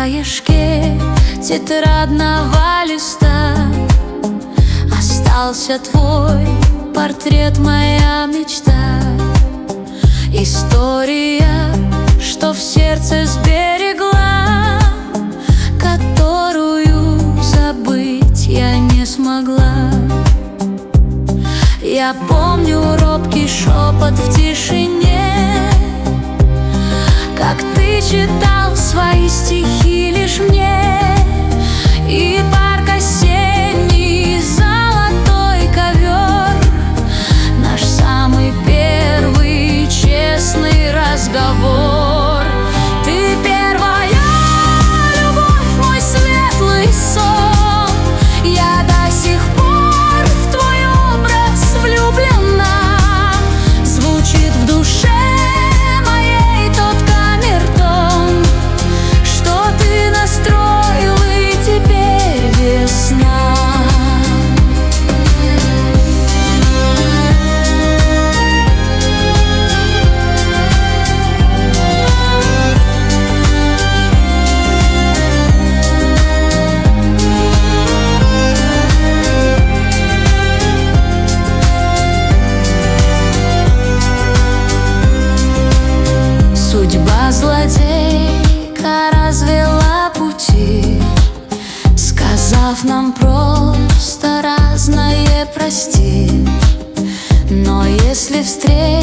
краешке тетрадного листа остался твой портрет, моя мечта. История, что в сердце сберегла, которую забыть я не смогла. Я помню робкий шепот в тишине, как ты читал свои стихи лишь мне. И парк осенний, золотой ковер, наш самый первый честный разговор. Ты первая любовь, мой светлый сон. Я до сих пор в твой образ влюблена. Звучит в душе моей тот камертон, что ты настроил, и теперь весна. Судьба злодейка развела пути, сказав нам просто разное прости. Но если встретишь